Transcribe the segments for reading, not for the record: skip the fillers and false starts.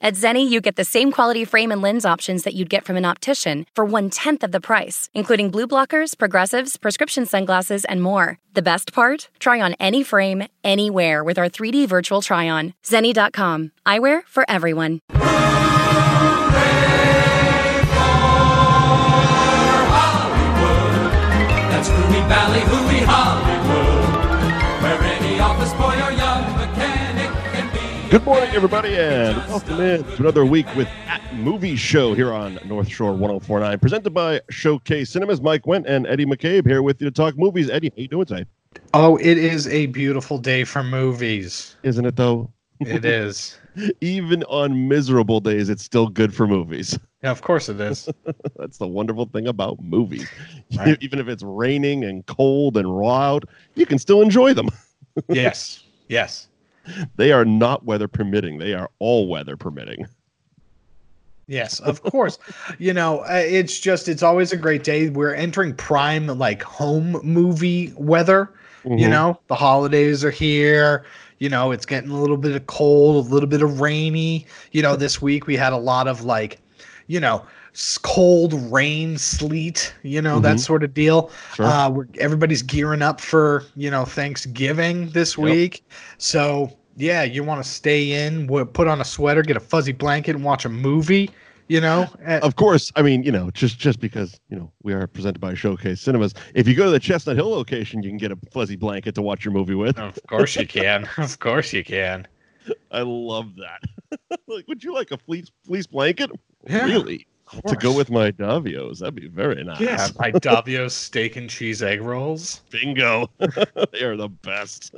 At Zenni, you get the same quality frame and lens options that you'd get from an optician for 1/10 of the price, including blue blockers, progressives, prescription sunglasses, and more. The best part? Try on any frame, anywhere with our 3D virtual try-on. Zenni.com. Eyewear for everyone. That's Hooey Valley, Hooey Hollywood, where any office boy or young mechanic can be. Good morning, everybody, and welcome in to another week with At Movie Show here on North Shore 104.9, presented by Showcase Cinemas. Mike Wendt and Eddie McCabe here with you to talk movies. Eddie, how you doing today? Oh, it is a beautiful day for movies. Isn't it, though? It is. Even on miserable days, it's still good for movies. Yeah, of course it is. That's the wonderful thing about movies. Right. Even if it's raining and cold and raw out, you can still enjoy them. Yes. Yes. They are not weather permitting. They are all weather permitting. Yes, of course. You know, it's always a great day. We're entering prime, like, home movie weather. Mm-hmm. You know, the holidays are here. You know, it's getting a little bit of cold, a little bit of rainy. You know, this week we had a lot of, like, you know, cold rain, sleet, you know, that sort of deal. Sure. Everybody's gearing up for, you know, Thanksgiving this week. So, yeah, you want to stay in, put on a sweater, get a fuzzy blanket, and watch a movie, you know? Of course, I mean, you know, just because, you know, we are presented by Showcase Cinemas, if you go to the Chestnut Hill location, you can get a fuzzy blanket to watch your movie with. Of course you can. Of course you can. I love that. Like, would you like a fleece blanket? Yeah, really? To go with my Davios. That'd be very nice. Yeah, my Davio's steak and cheese egg rolls. Bingo. They are the best.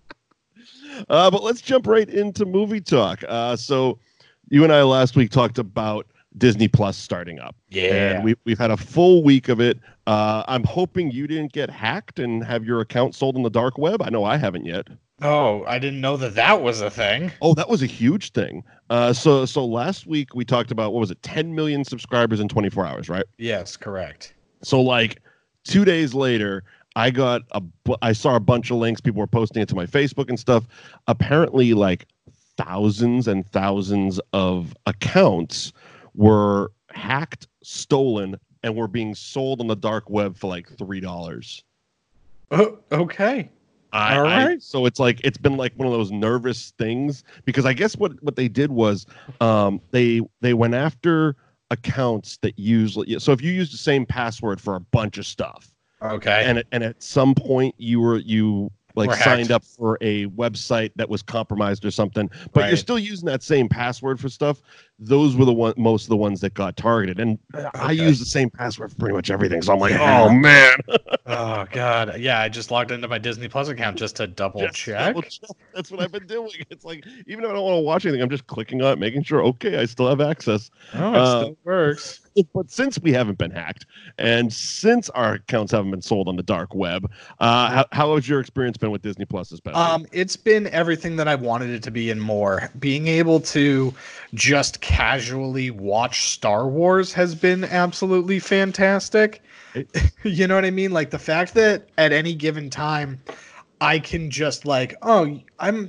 But let's jump right into movie talk. So you and I last week talked about Disney Plus starting up. Yeah. And we've had a full week of it. I'm hoping you didn't get hacked and have your account sold on the dark web. I know I haven't yet. Oh, I didn't know that was a thing. Oh, that was a huge thing. So last week we talked about, what was it, 10 million subscribers in 24 hours, right? Yes, correct. So like 2 days later, I saw a bunch of links. People were posting it to my Facebook and stuff. Apparently, like thousands and thousands of accounts were hacked, stolen, and were being sold on the dark web for like $3. Oh, okay. All right. So it's been like one of those nervous things, because I guess what they did was they went after accounts that so if you use the same password for a bunch of stuff, okay, and at some point you were signed up for a website that was compromised or something, but you're still using that same password for stuff, those were most of the ones that got targeted. And I use the same password for pretty much everything, so I'm like, oh man. Oh god, yeah, I just logged into my Disney Plus account just to double check. That's what I've been doing. It's like, even if I don't want to watch anything, I'm just clicking on it, making sure, okay, I still have access. Oh, it still works. But since we haven't been hacked, and since our accounts haven't been sold on the dark web, how has your experience been with Disney Plus this past week? It's been everything that I wanted it to be and more. Being able to just casually watch Star Wars has been absolutely fantastic. You know what I mean? Like the fact that at any given time I can just like, I'm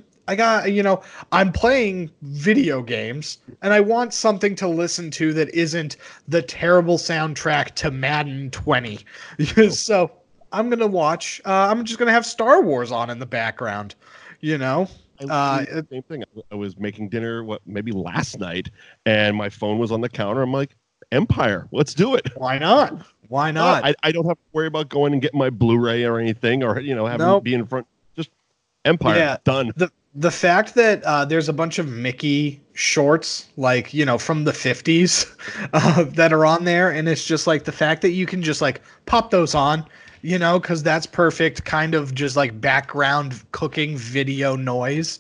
playing video games and I want something to listen to that isn't the terrible soundtrack to Madden 20. So I'm going to watch, I'm just going to have Star Wars on in the background, you know? Same thing. I was making dinner, maybe last night, and my phone was on the counter. I'm like, Empire, let's do it. Why not? Why not? I don't have to worry about going and getting my Blu-ray or anything, or having to be in front. Just Empire, done. The fact that there's a bunch of Mickey shorts, like, from the 50s that are on there, and it's just like the fact that you can just like pop those on, because that's perfect kind of just like background cooking video noise.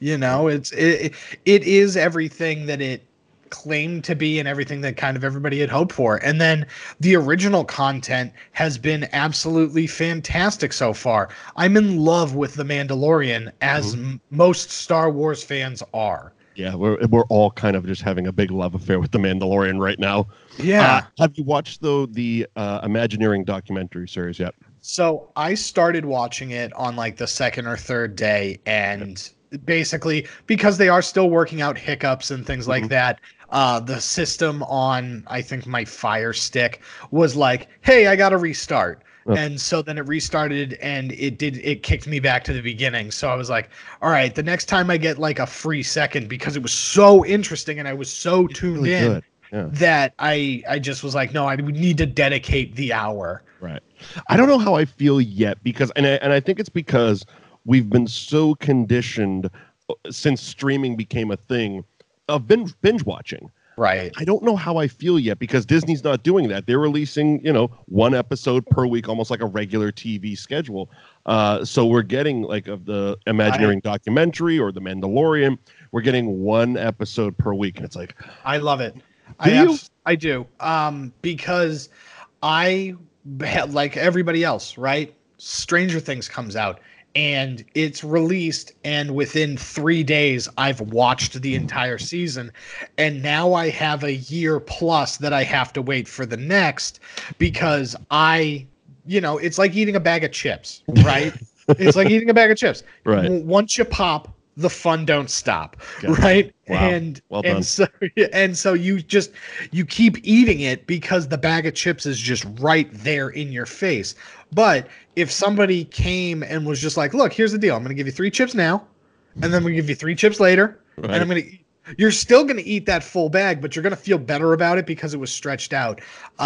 It is everything that it claimed to be and everything that kind of everybody had hoped for. And then the original content has been absolutely fantastic so far. I'm in love with The Mandalorian, as most Star Wars fans are. Yeah, we're all kind of just having a big love affair with The Mandalorian right now. Yeah. Have you watched the Imagineering documentary series yet? So I started watching it on like the second or third day, and basically because they are still working out hiccups and things like that. The system on, I think, my Fire Stick was like, hey, I got to restart. And so then it restarted and it kicked me back to the beginning. So I was like, all right, the next time I get like a free second, because it was so interesting and I was so tuned really in good. Yeah. that I just was like, no, I would need to dedicate the hour. Right. I don't know how I feel yet because, and I think it's because we've been so conditioned since streaming became a thing of binge watching. Right. I don't know how I feel yet because Disney's not doing that. They're releasing, one episode per week, almost like a regular TV schedule. So we're getting like of the Imagineering documentary or the Mandalorian, we're getting one episode per week. And it's like, I love it. I do. Because I, like everybody else, right? Stranger Things comes out and it's released, and within 3 days I've watched the entire season, and now I have a year plus that I have to wait for the next, because it's like eating a bag of chips, right? It's like eating a bag of chips. Right. Once you pop, the fun don't stop, Gotcha. right? Wow. Well done. And so you keep eating it because the bag of chips is just right there in your face. But if somebody came and was just like, look, here's the deal. I'm going to give you 3 chips now, and then I'm going to give you 3 chips later, right. and you're still going to eat that full bag, but you're going to feel better about it because it was stretched out.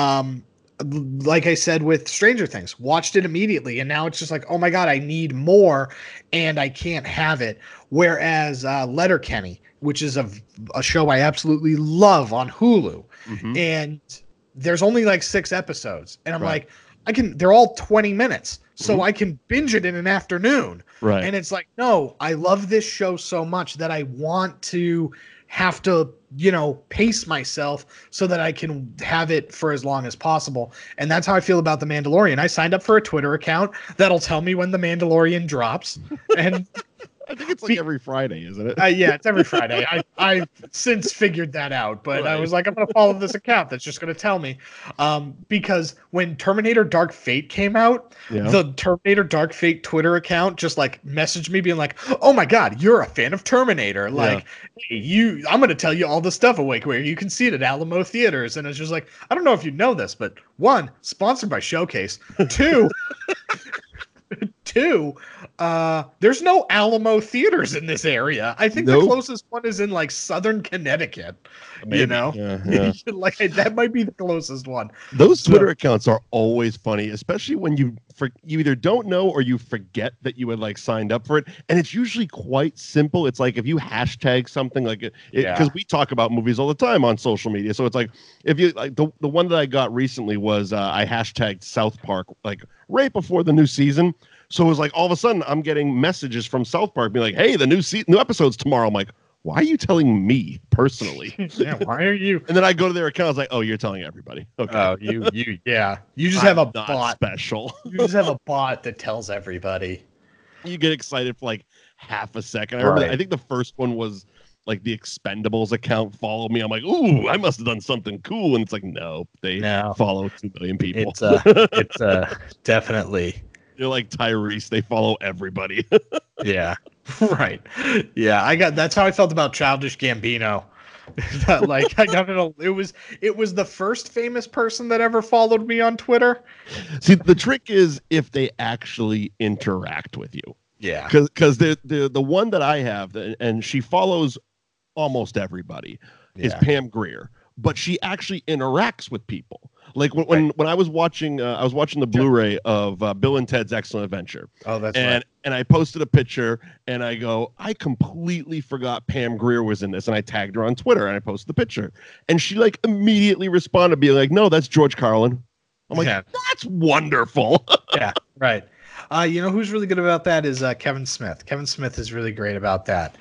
Like I said with Stranger Things, watched it immediately, and now it's just like, oh my God, I need more, and I can't have it. Whereas Letterkenny, which is a show I absolutely love on Hulu, and there's only like 6 episodes, and I'm like, they're all 20 minutes, so I can binge it in an afternoon. Right. And it's like, no, I love this show so much that I want to have to, pace myself so that I can have it for as long as possible. And that's how I feel about The Mandalorian. I signed up for a Twitter account that'll tell me when The Mandalorian drops. And I think it's like every Friday, isn't it? yeah, it's every Friday. I've since figured that out, but I was like, I'm going to follow this account that's just going to tell me. Because when Terminator Dark Fate came out, the Terminator Dark Fate Twitter account just like messaged me being like, oh my God, you're a fan of Terminator. Like, hey, I'm going to tell you all the stuff awake where you can see it at Alamo Theaters. And it's just like, I don't know if you know this, but 1, sponsored by Showcase. 2, there's no Alamo Theaters in this area. I think the closest one is in like Southern Connecticut. Maybe. Yeah. Like that might be the closest one. Those Twitter accounts are always funny, especially when you either don't know or you forget that you had like signed up for it. And it's usually quite simple. It's like if you hashtag something like it, because we talk about movies all the time on social media. So it's like if you like the one that I got recently was I hashtagged South Park like right before the new season. So it was like all of a sudden I'm getting messages from South Park being like, hey, the new episode's tomorrow. I'm like, why are you telling me personally? Yeah, why are you? And then I go to their account. I was like, oh, you're telling everybody. Okay. Oh, you just have a bot special. You just have a bot that tells everybody. You get excited for like half a second. I think the first one was like the Expendables account followed me. I'm like, ooh, I must have done something cool. And it's like, no, they follow 2 million people. It's definitely. They're like Tyrese. They follow everybody. Yeah. Right. Yeah. That's how I felt about Childish Gambino. Like I got it was the first famous person that ever followed me on Twitter. See, the trick is if they actually interact with you. Yeah. Because the one that I have, and she follows almost everybody, is Pam Grier. But she actually interacts with people. Like when I was watching the Blu-ray of Bill and Ted's Excellent Adventure. Oh, that's right. And I posted a picture and I go, I completely forgot Pam Grier was in this, and I tagged her on Twitter and I posted the picture, and she like immediately responded, being like, "No, that's George Carlin." I'm like, that's wonderful. Yeah, right. You know who's really good about that is Kevin Smith. Kevin Smith is really great about that.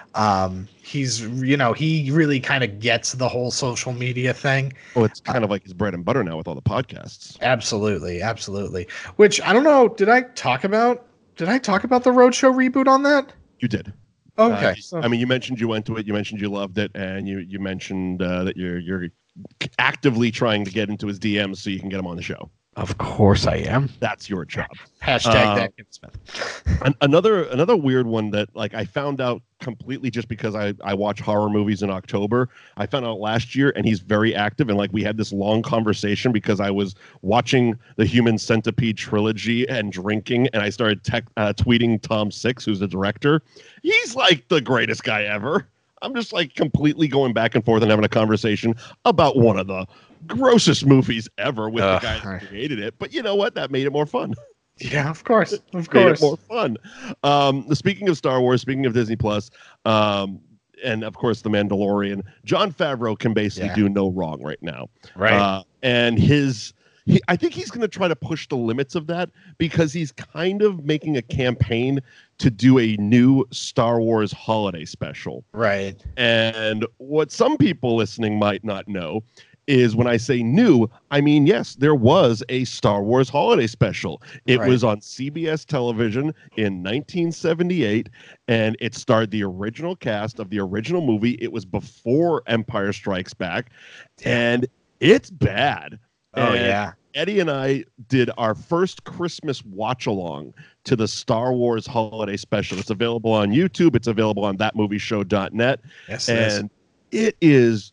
He's, he really kind of gets the whole social media thing. Oh, it's kind of like his bread and butter now with all the podcasts. Absolutely. Absolutely. Which I don't know. Did I talk about the Roadshow reboot on that? You did. Okay. I mean, you mentioned you went to it. You mentioned you loved it, and you mentioned that you're actively trying to get into his DMs so you can get him on the show. Of course I am. That's your job. Hashtag that Kevin Smith. Another weird one that like I found out completely just because I watch horror movies in October. I found out last year, and he's very active. And like we had this long conversation because I was watching the Human Centipede trilogy and drinking, and I started tweeting Tom Six, who's the director. He's like the greatest guy ever. I'm just like completely going back and forth and having a conversation about one of the grossest movies ever with the guy that created it. But you know what? That made it more fun. Yeah, of course. Of Made course. it more fun. Speaking of Star Wars, speaking of Disney Plus, and of course The Mandalorian, Jon Favreau can basically do no wrong right now. Right. And I think he's going to try to push the limits of that because he's kind of making a campaign to do a new Star Wars holiday special. Right. And what some people listening might not know is when I say new, I mean, yes, there was a Star Wars holiday special. It was on CBS television in 1978, and it starred the original cast of the original movie. It was before Empire Strikes Back, and it's bad. And Eddie and I did our first Christmas watch-along to the Star Wars holiday special. It's available on YouTube. It's available on thatmovieshow.net. Yes, and it is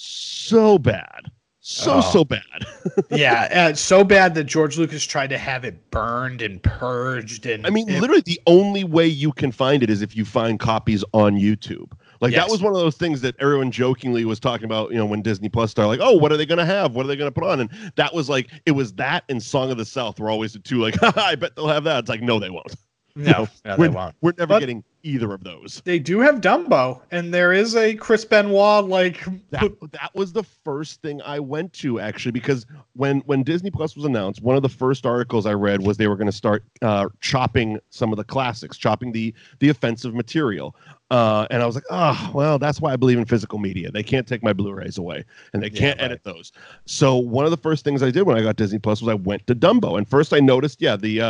so bad. So bad. Yeah, so bad that George Lucas tried to have it burned and purged. And I mean, literally the only way you can find it is if you find copies on YouTube. Like that was one of those things that everyone jokingly was talking about, you know, when Disney Plus started, like, oh, what are they going to have? What are they going to put on? And that was like, it was that and Song of the South were always the two, like, I bet they'll have that. It's like, no, they won't. No, they won't. We're never getting either of those. They do have Dumbo, and there is a Chris Benoit like that was the first thing I went to actually, because when Disney Plus was announced, one of the first articles I read was they were going to start chopping some of the classics, chopping the offensive material. And I was like, oh, well, that's why I believe in physical media. They can't take my Blu-rays away, and they can't edit those. So one of the first things I did when I got Disney Plus was I went to Dumbo, and first I noticed,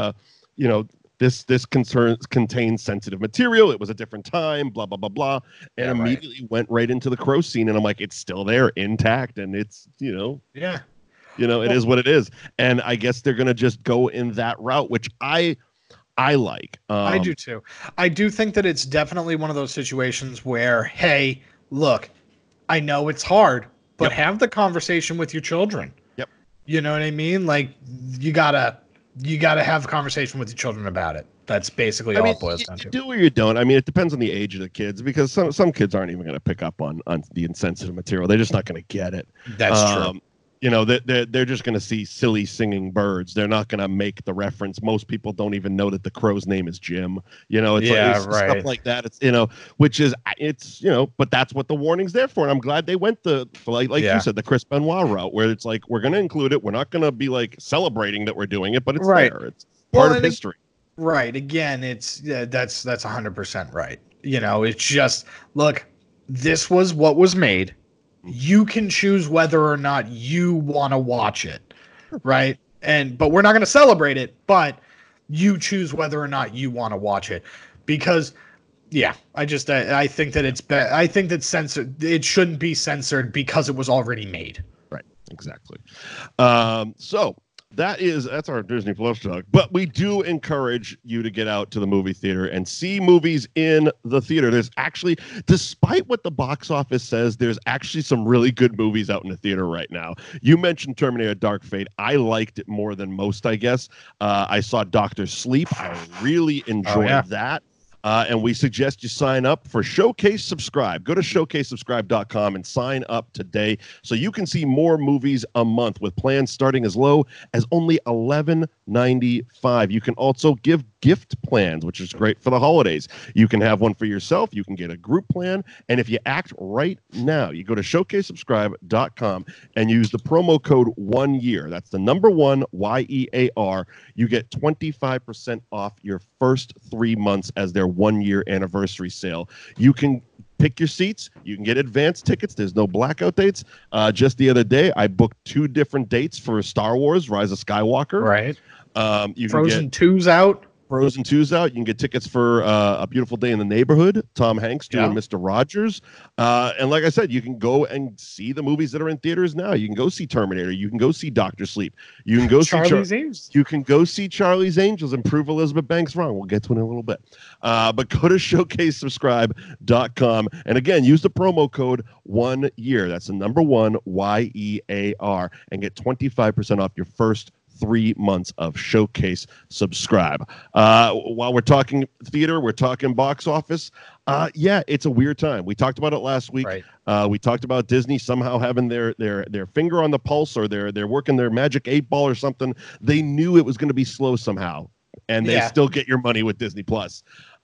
this contains sensitive material. It was a different time, blah, blah, blah, blah. And immediately went right into the crow scene. And I'm like, it's still there intact. And it's, it is what it is. And I guess they're going to just go in that route, which I like. I do too. I do think that it's definitely one of those situations where, hey, look, I know it's hard, but have the conversation with your children. Yep. You know what I mean? Like you gotta have a conversation with your children about it. That's basically all it boils down to. You do or you don't. I mean, it depends on the age of the kids, because some kids aren't even going to pick up on the insensitive material. They're just not going to get it. That's true. They're just going to see silly singing birds. They're not going to make the reference. Most people don't even know that the crow's name is Jim. It's stuff like that. But that's what the warning's there for. And I'm glad they went you said, the Chris Benoit route, where it's like, we're going to include it. We're not going to be like celebrating that we're doing it, but it's there. It's part of history. Right. Again, that's 100% right. It's just, look, this was what was made. You can choose whether or not you want to watch it, right? But we're not going to celebrate it, but you choose whether or not you want to watch it, because I think that I think that it shouldn't be censored because it was already made. Right. Exactly. So that's our Disney Plus talk, but we do encourage you to get out to the movie theater and see movies in the theater. There's actually, despite what the box office says, there's actually some really good movies out in the theater right now. You mentioned Terminator Dark Fate. I liked it more than most, I guess. I saw Dr. Sleep. I really enjoyed that. And we suggest you sign up for Showcase Subscribe. Go to showcasesubscribe.com and sign up today so you can see more movies a month with plans starting as low as only $11.95. You can also give gift plans, which is great for the holidays. You can have one for yourself. You can get a group plan. And if you act right now, you go to showcasesubscribe.com and use the promo code 1YEAR. That's the number 1, YEAR. You get 25% off your first 3 months as their 1-year anniversary sale. You can pick your seats. You can get advance tickets. There's no blackout dates. Just the other day, I booked 2 different dates for Star Wars: Rise of Skywalker. Right. You Frozen 2's out. Frozen 2's out. You can get tickets for A Beautiful Day in the Neighborhood. Tom Hanks doing Mr. Rogers. And like I said, you can go and see the movies that are in theaters now. You can go see Terminator. You can go see Doctor Sleep. You can go see Charlie's Angels. You can go see Charlie's Angels and prove Elizabeth Banks wrong. We'll get to it in a little bit. But go to showcasesubscribe.com. And again, use the promo code 1YEAR. That's the number 1, YEAR. And get 25% off your first 3 months of Showcase Subscribe. While we're talking theater, we're talking box office. Yeah, it's a weird time. We talked about it last week. Right. We talked about Disney somehow having their finger on the pulse, or they're working their magic 8-ball or something. They knew it was going to be slow somehow, and they still get your money with Disney Plus.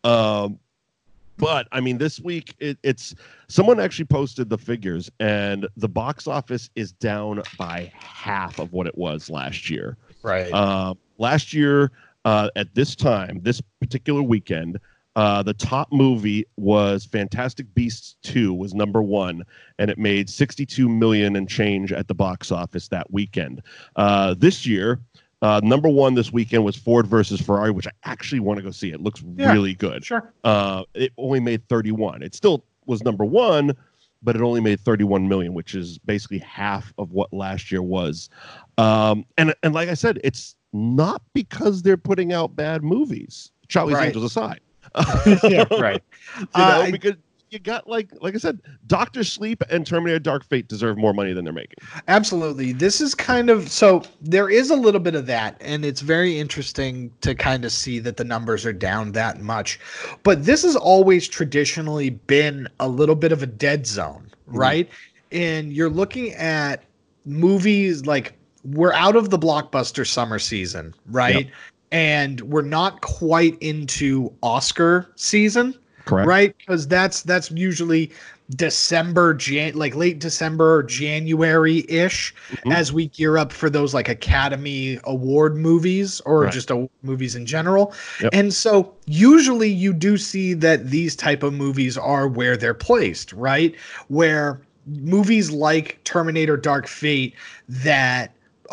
But I mean, this week it's someone actually posted the figures, and the box office is down by half of what it was last year. Right. Last year, at this time, this particular weekend, the top movie was Fantastic Beasts 2 was number 1, and it made 62 million and change at the box office that weekend. This year, number 1 this weekend was Ford versus Ferrari, which I actually want to go see. It looks really good. Sure. It only made 31. It still was number 1, but it only made 31 million, which is basically half of what last year was. And like I said, it's not because they're putting out bad movies, Charlie's Angels aside. Yeah, right. Because you got like I said, Doctor Sleep and Terminator Dark Fate deserve more money than they're making. Absolutely. This is kind of, so there is a little bit of that, and it's very interesting to kind of see that the numbers are down that much. But this has always traditionally been a little bit of a dead zone, right? And you're looking at movies like, we're out of the blockbuster summer season, right? Yep. And we're not quite into Oscar season. Correct. Right? Because that's usually December, like late December or January-ish, as we gear up for those like Academy Award movies or just movies in general. Yep. And so usually you do see that these type of movies are where they're placed, right? Where movies like Terminator Dark Fate that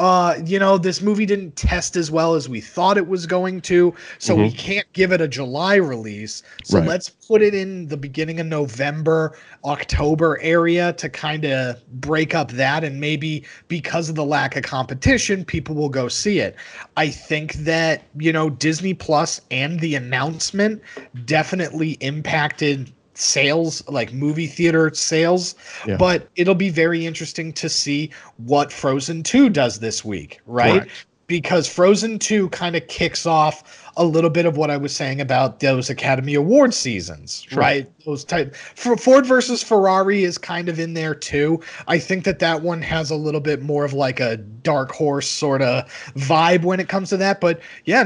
this movie didn't test as well as we thought it was going to, so we can't give it a July release. So let's put it in the beginning of November, October area to kind of break up that. And maybe because of the lack of competition, people will go see it. I think that, Disney Plus and the announcement definitely impacted sales, like movie theater sales, but it'll be very interesting to see what Frozen 2 does this week, right? Correct. Because Frozen 2 kind of kicks off a little bit of what I was saying about those Academy Award seasons, right? Those type Ford versus Ferrari is kind of in there too. I think that one has a little bit more of like a dark horse sort of vibe when it comes to that, but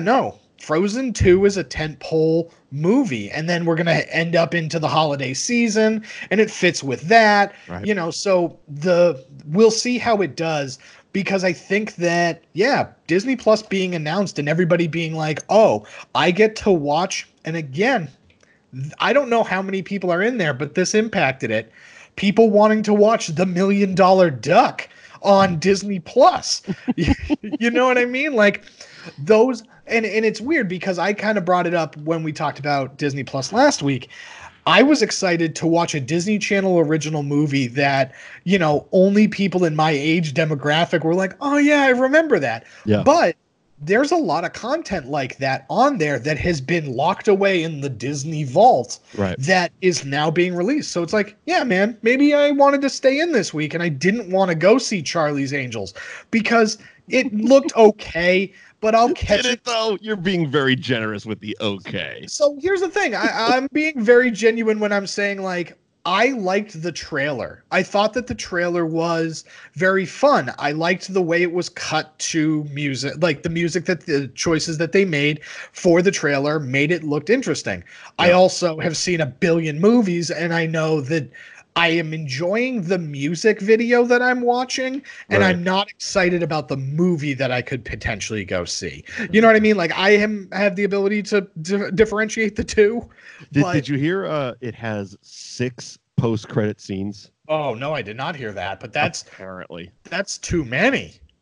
Frozen 2 is a tentpole movie, and then we're going to end up into the holiday season, and it fits with that, so we'll see how it does, because I think that, Disney Plus being announced and everybody being like, oh, I get to watch, and again, I don't know how many people are in there, but this impacted it. People wanting to watch The $1 Million Duck on Disney Plus. You know what I mean? Like those, and it's weird because I kind of brought it up when we talked about Disney Plus last week. I was excited to watch a Disney Channel original movie that, only people in my age demographic were like, oh yeah, I remember that. Yeah. But there's a lot of content like that on there that has been locked away in the Disney vault that is now being released. So it's like, yeah, man, maybe I wanted to stay in this week and I didn't want to go see Charlie's Angels because it looked okay. But I'll catch it though. You're being very generous with the okay. So here's the thing. I'm being very genuine when I'm saying, like, I liked the trailer. I thought that the trailer was very fun. I liked the way it was cut to music, like the music that the choices that they made for the trailer made it looked interesting. Yeah. I also have seen a billion movies, and I know that I am enjoying the music video that I'm watching, and I'm not excited about the movie that I could potentially go see. You know what I mean? Like I have the ability to differentiate the two. Did you hear it has 6 post-credit scenes? Oh, no, I did not hear that, but that's apparently that's too many.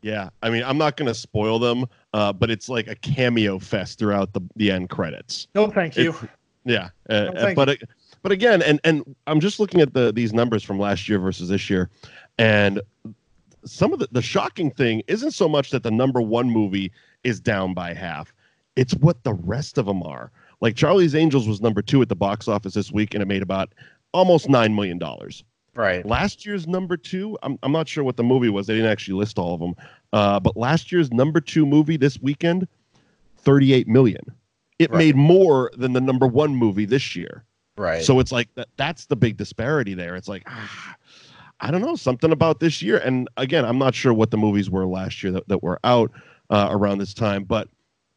Yeah, I mean, I'm not going to spoil them, but it's like a cameo fest throughout the end credits. No, thank you. Yeah, thank but again, and I'm just looking at these numbers from last year versus this year, and some of the shocking thing isn't so much that the number one movie is down by half. It's what the rest of them are. Like Charlie's Angels was number 2 at the box office this week, and it made about almost $9 million. Right. Last year's number 2, I'm not sure what the movie was. They didn't actually list all of them. But last year's number 2 movie this weekend, $38 million. It made more than the number 1 movie this year. Right. So it's like that's the big disparity there. It's like, I don't know, something about this year. And again, I'm not sure what the movies were last year that were out around this time, but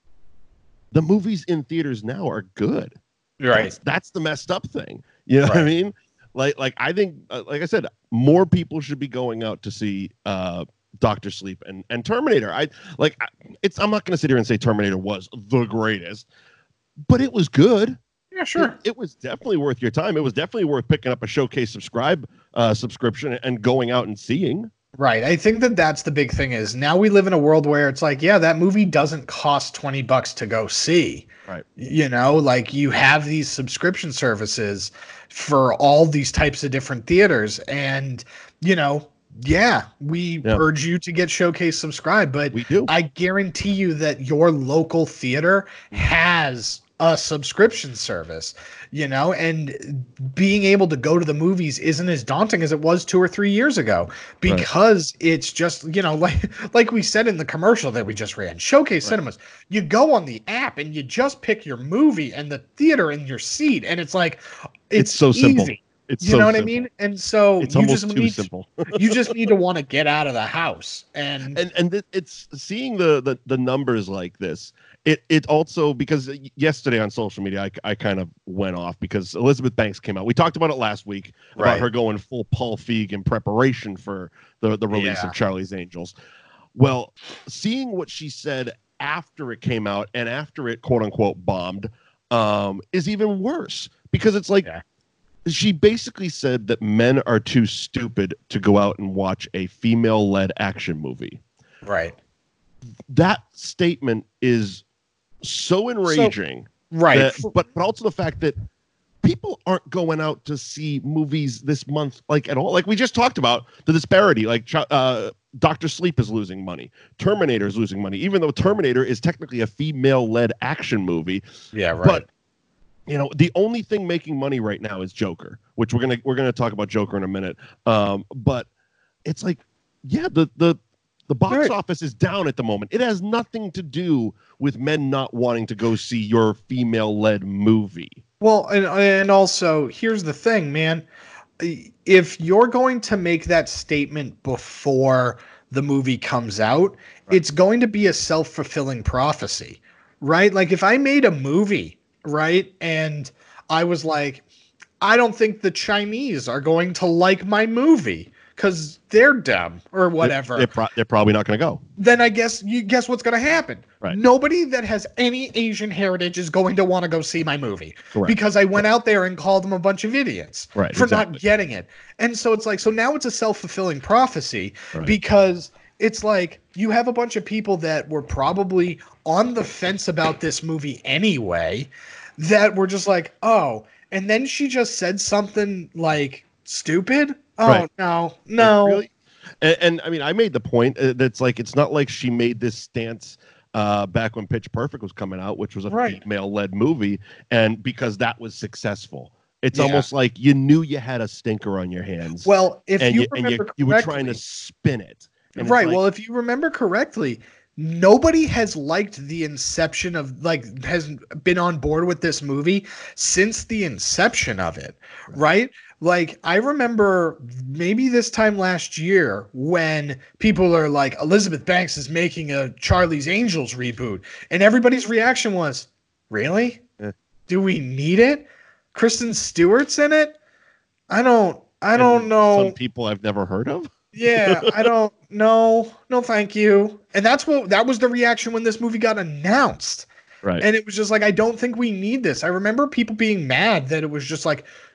the movies in theaters now are good. Right. That's the messed up thing. You know what I mean? Like I think, like I said, more people should be going out to see Dr. Sleep and Terminator. I'm not going to sit here and say Terminator was the greatest, but it was good. Yeah, sure. It was definitely worth your time. It was definitely worth picking up a Showcase subscription and going out and seeing. Right. I think that's the big thing is now we live in a world where it's like, yeah, that movie doesn't cost $20 to go see. Right. You know, like you have these subscription services for all these types of different theaters. And, you know, we urge you to get Showcase subscribed, but we do. I guarantee you that your local theater has a subscription service, you know, and being able to go to the movies isn't as daunting as it was 2 or 3 years ago because it's just, you know, like we said in the commercial that we just ran, Showcase Cinemas, you go on the app and you just pick your movie and the theater in your seat. And it's like, it's so easy. simple. It's you so know what simple. I mean? And so it's you almost just too need simple. you just need to want to get out of the house and it's seeing the numbers like this. It also, because yesterday on social media, I kind of went off because Elizabeth Banks came out. We talked about it last week about her going full Paul Feig in preparation for the release of Charlie's Angels. Well, seeing what she said after it came out and after it quote unquote bombed is even worse because it's like she basically said that men are too stupid to go out and watch a female-led action movie. Right. That statement is so enraging. But also the fact that people aren't going out to see movies this month like at all. Like we just talked about the disparity. Like Dr. Sleep is losing money. Terminator is losing money, even though Terminator is technically a female-led action movie. Yeah, right. But you know, the only thing making money right now is Joker, which we're gonna talk about Joker in a minute. But it's like, the box office is down at the moment. It has nothing to do with men not wanting to go see your female-led movie. Well, and also here's the thing, man. If you're going to make that statement before the movie comes out, it's going to be a self-fulfilling prophecy, right? Like if I made a movie, right, and I was like, I don't think the Chinese are going to like my movie because they're dumb or whatever. They're probably not going to go. Then I guess what's going to happen. Right. Nobody that has any Asian heritage is going to want to go see my movie because I went out there and called them a bunch of idiots for not getting it. And so it's like, so now it's a self-fulfilling prophecy because it's like you have a bunch of people that were probably on the fence about this movie anyway that were just like, oh, and then she just said something like stupid. Oh, no. Really? And I mean, I made the point that's like, it's not like she made this stance back when Pitch Perfect was coming out, which was a female-led movie, and because that was successful. It's almost like you knew you had a stinker on your hands. Well, if you remember correctly, you were trying to spin it. Well, if you remember correctly, nobody has liked the inception of has been on board with this movie since the inception of it, right? Like I remember maybe this time last year when people are like, Elizabeth Banks is making a Charlie's Angels reboot, and everybody's reaction was, really? Do we need it? Kristen Stewart's in it? I don't know. Some people I've never heard of. Yeah, I don't know. No, thank you. And that was the reaction when this movie got announced. Right. And it was just like, I don't think we need this. I remember people being mad that it was just like,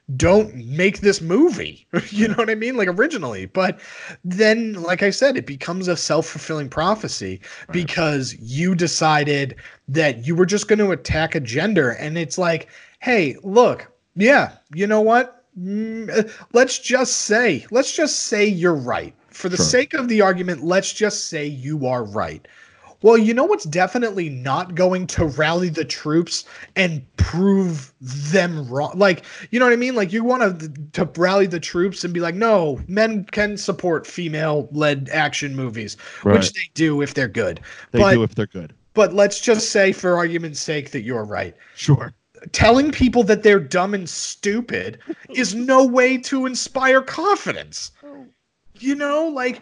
don't make this movie. You know what I mean? Like originally. But then, like I said, it becomes a self-fulfilling prophecy because you decided that you were just going to attack a gender. And it's like, hey, look, yeah, you know what? Let's just say you're right. For the sake of the argument, let's just say you are right. Well, you know what's definitely not going to rally the troops and prove them wrong? Like, you know what I mean? Like, you want to rally the troops and be like, no, men can support female-led action movies, which they do if they're good. They do if they're good. But let's just say, for argument's sake, that you're right. Sure. Telling people that they're dumb and stupid is no way to inspire confidence. You know, like...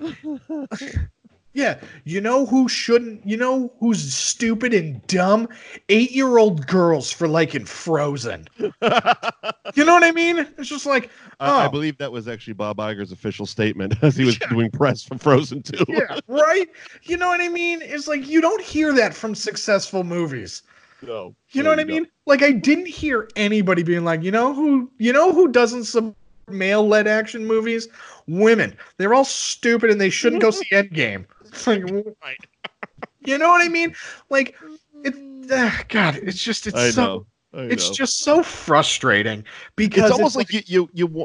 Yeah, you know who shouldn't, you know who's stupid and dumb? 8-year-old girls for liking Frozen. You know what I mean? It's just like, I believe that was actually Bob Iger's official statement as he was doing press for Frozen 2. Yeah, right? You know what I mean? It's like, you don't hear that from successful movies. No. You know what I mean? Like, I didn't hear anybody being like, you know who doesn't support male-led action movies? Women. They're all stupid and they shouldn't go see Endgame. Like, right. You know what I mean? Like, God, it's just so frustrating because it's almost like you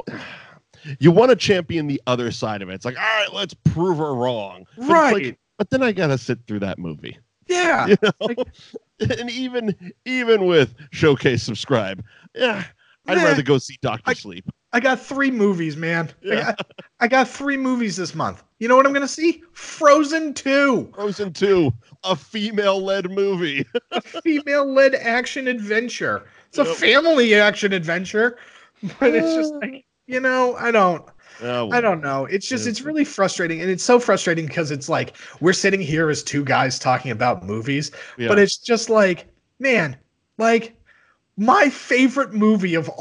want to champion the other side of it. It's like, all right, let's prove her wrong. Right. Like, but then I gotta sit through that movie. Yeah. You know? Like, and even with Showcase Subscribe, I'd rather go see Doctor Sleep. I got 3 movies, man. Yeah. I got 3 movies this month. You know what I'm going to see? Frozen 2. Frozen 2, a female-led movie. A female-led action adventure. It's a family action adventure, but it's just like, you know, I don't know. It's just, it's really frustrating. And it's so frustrating because it's like, we're sitting here as 2 guys talking about movies, but it's just like, man, like, one of my favorite movies of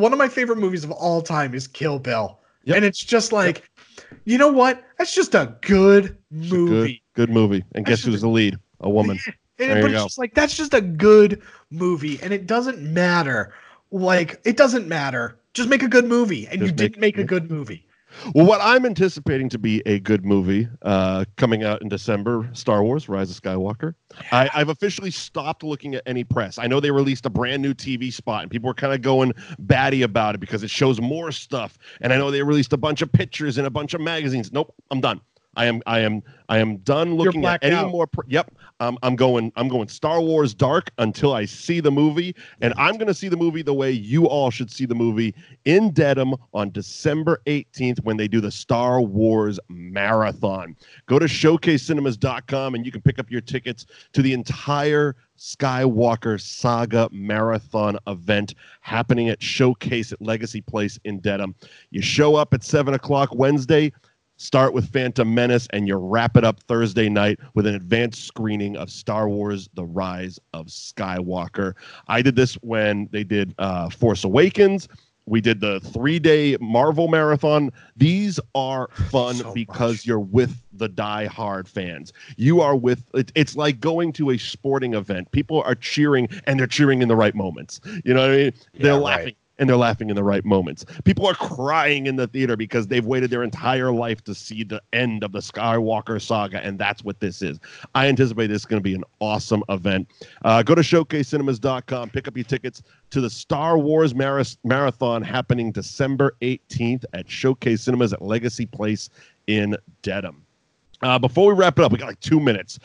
all time is Kill Bill. Yep. And it's just like, you know what? That's just a good movie. Good movie. And guess who's the lead? A woman. But it's just like, that's just a good movie. And it doesn't matter. Like, it doesn't matter. Just make a good movie. And you didn't make a good movie. Well, what I'm anticipating to be a good movie coming out in December, Star Wars, Rise of Skywalker. I've officially stopped looking at any press. I know they released a brand new TV spot, and people were kind of going batty about it because it shows more stuff. And I know they released a bunch of pictures in a bunch of magazines. Nope, I'm done. I am done looking at any more. I'm going Star Wars dark until I see the movie, and I'm going to see the movie the way you all should see the movie in Dedham on December 18th when they do the Star Wars marathon. Go to showcasecinemas.com and you can pick up your tickets to the entire Skywalker Saga Marathon event happening at Showcase at Legacy Place in Dedham. You show up at 7:00 Wednesday. Start with Phantom Menace, and you wrap it up Thursday night with an advanced screening of Star Wars The Rise of Skywalker. I did this when they did Force Awakens. We did the 3-day Marvel Marathon. These are fun because you're with the die-hard fans. You are with, it's like going to a sporting event. People are cheering, and they're cheering in the right moments. You know what I mean? They're laughing. Right. And they're laughing in the right moments. People are crying in the theater because they've waited their entire life to see the end of the Skywalker saga, and that's what this is. I anticipate this is going to be an awesome event. Go to showcasecinemas.com, pick up your tickets to the Star Wars Marathon happening December 18th at Showcase Cinemas at Legacy Place in Dedham. Before we wrap it up, we got like 2 minutes.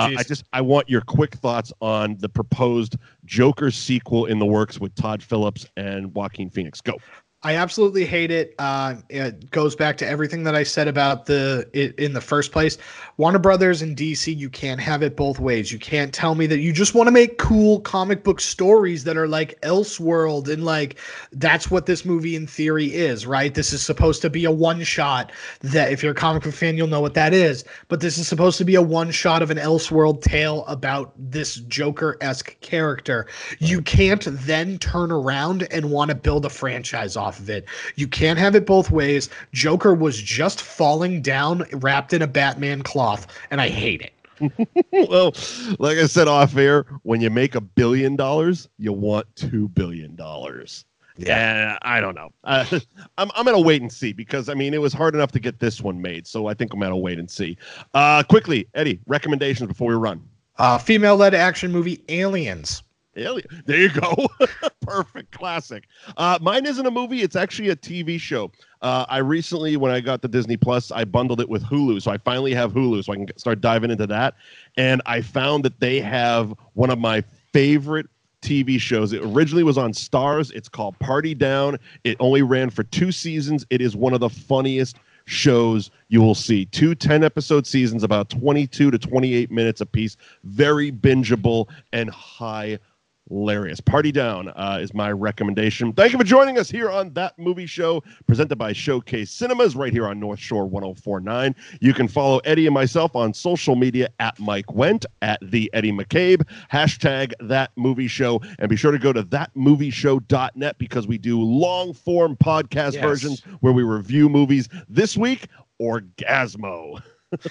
I want your quick thoughts on the proposed Joker sequel in the works with Todd Phillips and Joaquin Phoenix. Go. I absolutely hate it. It goes back to everything that I said about it in the first place. Warner Brothers and DC, you can't have it both ways. You can't tell me that you just want to make cool comic book stories that are like Elseworld and like that's what this movie in theory is, right? This is supposed to be a one-shot that if you're a comic book fan, you'll know what that is. But this is supposed to be a one-shot of an Elseworld tale about this Joker-esque character. You can't then turn around and want to build a franchise off of it. You can't have it both ways. Joker was just falling down wrapped in a Batman cloth, and I hate it. Well, like I said off air, when you make $1 billion, you want $2 billion. Yeah, I don't know. I'm gonna wait and see because I mean it was hard enough to get this one made, so I think I'm gonna wait and see. Quickly, Eddie, recommendations before we run. Female-led action movie Aliens. There you go. Perfect, classic. Mine isn't a movie; it's actually a TV show. I recently, when I got the Disney Plus, I bundled it with Hulu, so I finally have Hulu, so I can start diving into that. And I found that they have one of my favorite TV shows. It originally was on Starz. It's called Party Down. It only ran for 2 seasons. It is one of the funniest shows you will see. 2 10-episode seasons, about 22 to 28 minutes apiece. Very bingeable and hilarious. Party Down is my recommendation. Thank you for joining us here on That Movie Show, presented by Showcase Cinemas, right here on North Shore 104.9. You can follow Eddie and myself on social media at Mike Wendt, at the Eddie McCabe, hashtag That Movie Show, and be sure to go to thatmovieshow.net because we do long-form podcast versions where we review movies. This week, Orgasmo.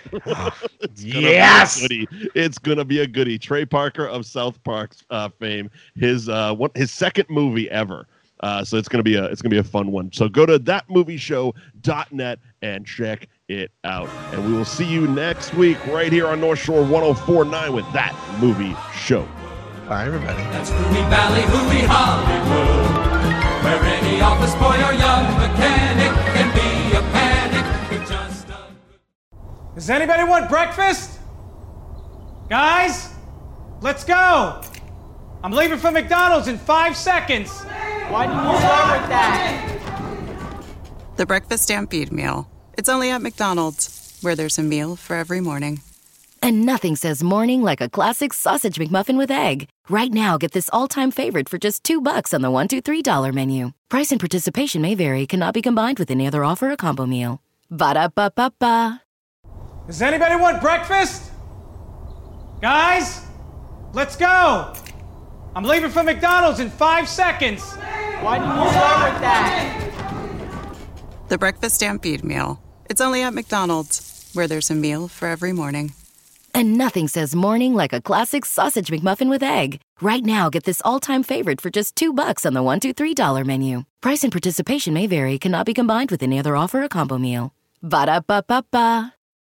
It's gonna be a goodie. Trey Parker of South Park's fame, his second movie ever. So it's gonna be a fun one. So go to thatmovieshow.net and check it out. And we will see you next week right here on North Shore 104.9 with That Movie Show. Bye, everybody. That's Hooey Valley, Hooey Hollywood, where any office boy or young mechanic can be a panic with just a... Does anybody want breakfast? Guys, let's go. I'm leaving for McDonald's in 5 seconds. Why didn't you start with that? The Breakfast Stampede Meal. It's only at McDonald's, where there's a meal for every morning. And nothing says morning like a classic sausage McMuffin with egg. Right now, get this all-time favorite for just $2 on the $1, $2, $3 menu. Price and participation may vary. Cannot be combined with any other offer or combo meal. Ba-da-ba-ba-ba. Does anybody want breakfast? Guys, let's go. I'm leaving for McDonald's in 5 seconds. Why didn't you start with that? The Breakfast Stampede Meal. It's only at McDonald's, where there's a meal for every morning. And nothing says morning like a classic sausage McMuffin with egg. Right now, get this all-time favorite for just $2 on the $1, $2, $3 menu. Price and participation may vary. Cannot be combined with any other offer or combo meal. Ba-da-ba-ba-ba.